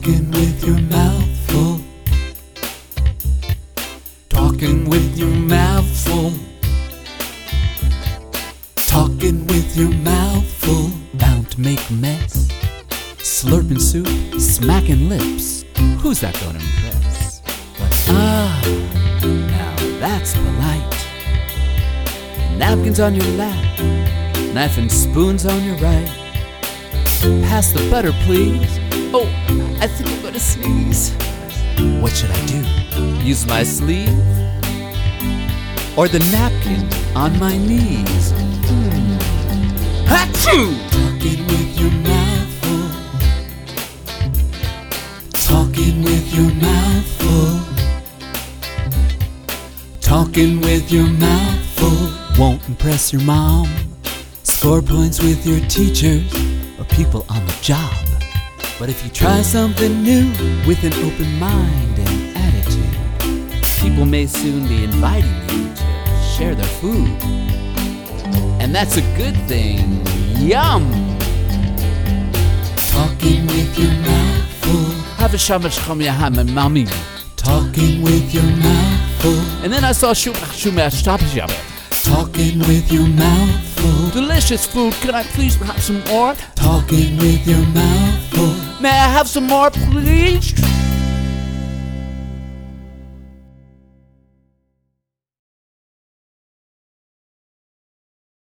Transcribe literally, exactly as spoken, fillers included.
Talking with your mouth full. Talking with your mouth full. Talking with your mouth full. Bound to make a mess. Slurping soup, smacking lips. Who's that gonna impress? But ah, now that's polite. Napkins on your lap, knife and spoons on your right. Pass the butter, please. Oh, I think I'm gonna sneeze. What should I do? Use my sleeve? Or the napkin on my knees? Hmm. Achoo! Talking with your mouth full. Talking with your mouth full. Talking with your mouth full. Won't impress your mom. Score points with your teachers or people on the job. But if you try something new with an open mind and attitude, people may soon be inviting you to share their food. And that's a good thing. Yum! Talking with your mouth full. Have a shamash chom yaham and mommy. Talking with your mouth full. And then I saw shumach shumach shtabjabber. Talking with your mouth full. Delicious food, could I please have some more? Talking with your mouth full. May I have some more, please?